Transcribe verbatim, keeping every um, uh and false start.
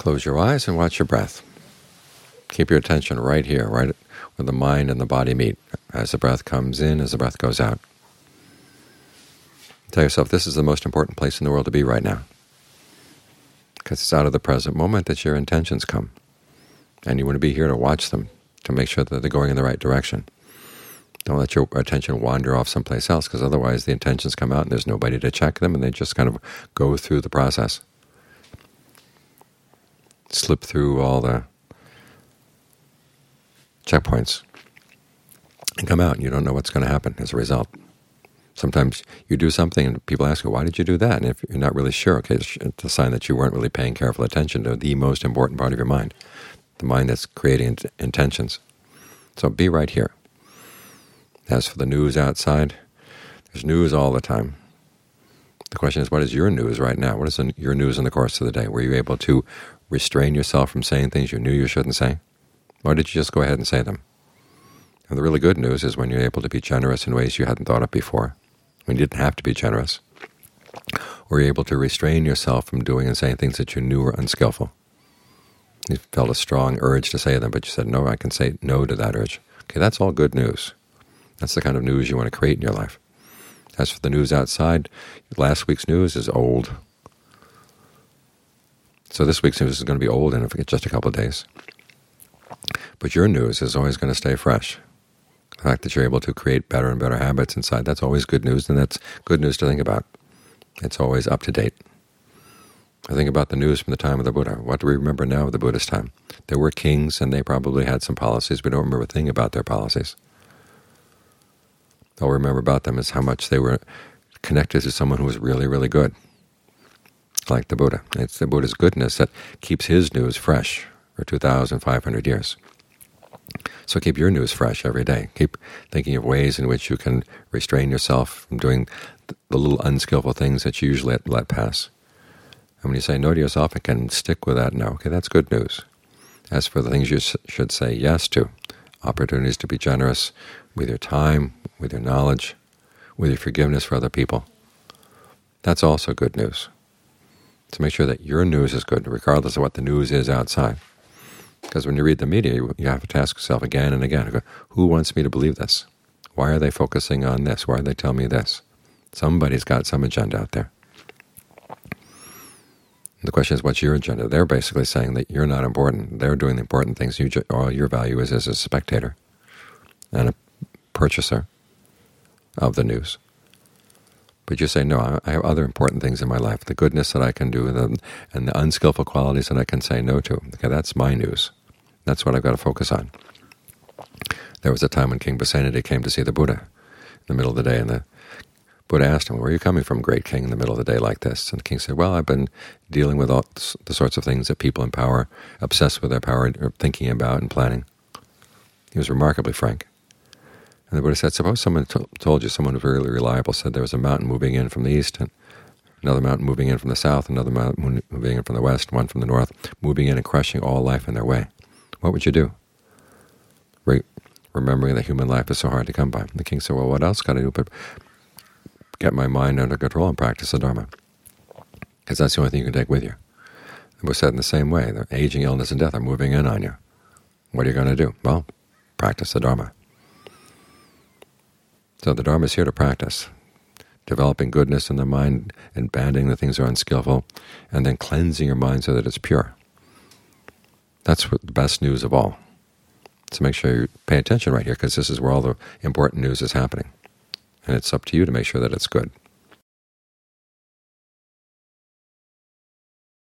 Close your eyes and watch your breath. Keep your attention right here, right where the mind and the body meet, as the breath comes in, as the breath goes out. Tell yourself this is the most important place in the world to be right now, because it's out of the present moment that your intentions come, and you want to be here to watch them, to make sure that they're going in the right direction. Don't let your attention wander off someplace else, because otherwise the intentions come out and there's nobody to check them, and they just kind of go through the process. Slip through all the checkpoints and come out, and you don't know what's going to happen as a result. Sometimes you do something and people ask you, why did you do that? And if you're not really sure, okay, it's a sign that you weren't really paying careful attention to the most important part of your mind, the mind that's creating intentions. So be right here. As for the news outside, there's news all the time. The question is, what is your news right now? What is your news in the course of the day? Were you able to restrain yourself from saying things you knew you shouldn't say? Or did you just go ahead and say them? And the really good news is when you're able to be generous in ways you hadn't thought of before, when you didn't have to be generous, or you're able to restrain yourself from doing and saying things that you knew were unskillful. You felt a strong urge to say them, but you said, no, I can say no to that urge. Okay, that's all good news. That's the kind of news you want to create in your life. As for the news outside, last week's news is old. So this week's news is going to be old in just a couple of days. But your news is always going to stay fresh. The fact that you're able to create better and better habits inside, that's always good news, and that's good news to think about. It's always up to date. I think about the news from the time of the Buddha. What do we remember now of the Buddha's time? There were kings, and they probably had some policies. We don't remember a thing about their policies. All we remember about them is how much they were connected to someone who was really, really good, like the Buddha. It's the Buddha's goodness that keeps his news fresh for two thousand five hundred years. So keep your news fresh every day. Keep thinking of ways in which you can restrain yourself from doing the little unskillful things that you usually let pass. And when you say no to yourself and can stick with that no, okay, that's good news. As for the things you should say yes to, opportunities to be generous with your time, with your knowledge, with your forgiveness for other people, that's also good news. So make sure that your news is good, regardless of what the news is outside. Because when you read the media, you, you have to ask yourself again and again, who wants me to believe this? Why are they focusing on this? Why are they telling me this? Somebody's got some agenda out there. And the question is, what's your agenda? They're basically saying that you're not important. They're doing the important things. You, all your value is as a spectator and a purchaser of the news. But you say, no, I have other important things in my life, the goodness that I can do and the, and the unskillful qualities that I can say no to. Okay, that's my news. That's what I've got to focus on. There was a time when King Pasenadi came to see the Buddha in the middle of the day, and the Buddha asked him, where are you coming from, great king, in the middle of the day like this? And the king said, well, I've been dealing with all the sorts of things that people in power, obsessed with their power, are thinking about and planning. He was remarkably frank. And the Buddha said, suppose someone told you, someone really reliable said there was a mountain moving in from the east, and another mountain moving in from the south, another mountain moving in from the west, one from the north, moving in and crushing all life in their way. What would you do? Re remembering that human life is so hard to come by. The king said, well, what else can I do but get my mind under control and practice the Dharma? Because that's the only thing you can take with you. It was said in the same way. The aging, illness, and death are moving in on you. What are you going to do? Well, practice the Dharma. So the Dharma is here to practice, developing goodness in the mind and abandoning the things that are unskillful, and then cleansing your mind so that it's pure. That's what the best news of all. So make sure you pay attention right here, because this is where all the important news is happening. And it's up to you to make sure that it's good.